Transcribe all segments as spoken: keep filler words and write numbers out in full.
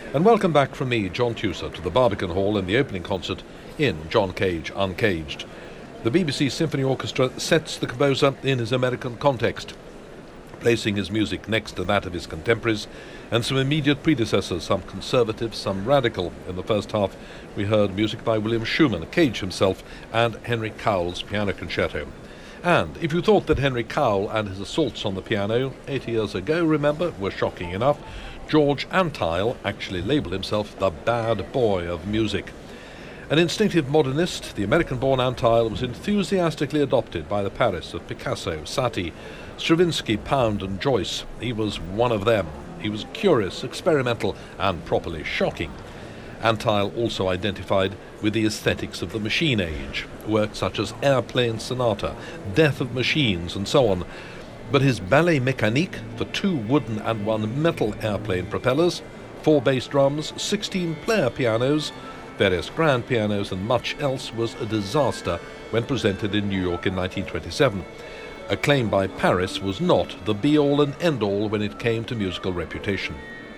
And welcome back from me, John Tusa, to the Barbican Hall in the opening concert in John Cage Uncaged. The B B C Symphony Orchestra sets the composer in his American context, placing his music next to that of his contemporaries and some immediate predecessors, some conservative, some radical. In the first half, we heard music by William Schumann, Cage himself, and Henry Cowell's Piano Concerto. And if you thought that Henry Cowell and his assaults on the piano eighty years ago, remember, were shocking enough, George Antheil actually labelled himself the bad boy of music. An instinctive modernist, the American-born Antheil was enthusiastically adopted by the Paris of Picasso, Satie, Stravinsky, Pound and Joyce. He was one of them. He was curious, experimental and properly shocking. Antheil also identified with the aesthetics of the machine age, works such as Airplane Sonata, Death of Machines and so on. But his Ballet Mécanique for two wooden and one metal airplane propellers, four bass drums, sixteen player pianos, various grand pianos and much else was a disaster when presented in New York in nineteen twenty-seven. Acclaim by Paris was not the be-all and end-all when it came to musical reputation.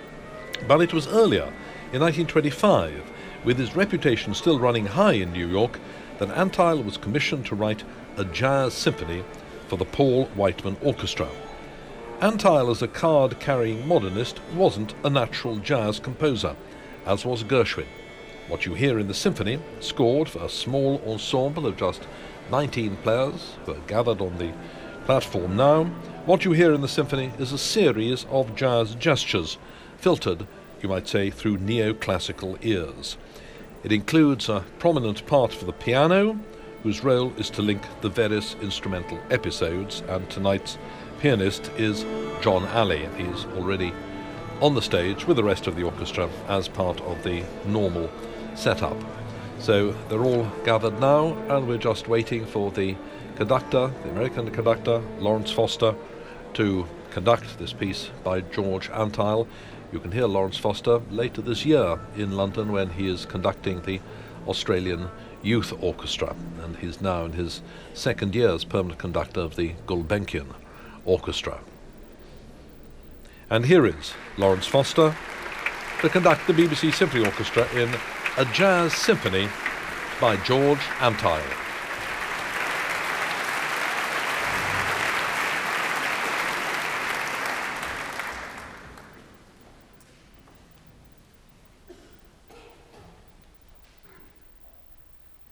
But it was earlier, in nineteen twenty-five, with his reputation still running high in New York, that Antheil was commissioned to write a jazz symphony for the Paul Whiteman Orchestra. Antheil, as a card-carrying modernist, wasn't a natural jazz composer, as was Gershwin. What you hear in the symphony, scored for a small ensemble of just nineteen players who are gathered on the platform now, what you hear in the symphony is a series of jazz gestures, filtered, you might say, through neoclassical ears. It includes a prominent part for the piano, whose role is to link the various instrumental episodes, and tonight's pianist is John Alley. He's already on the stage with the rest of the orchestra as part of the normal setup. So they're all gathered now, and we're just waiting for the conductor, the American conductor, Lawrence Foster, to conduct this piece by George Antheil. You can hear Lawrence Foster later this year in London when he is conducting the Australian Youth Orchestra, and he's now in his second year as permanent conductor of the Gulbenkian Orchestra. And here is Lawrence Foster to conduct the B B C Symphony Orchestra in a jazz symphony by George Antheil.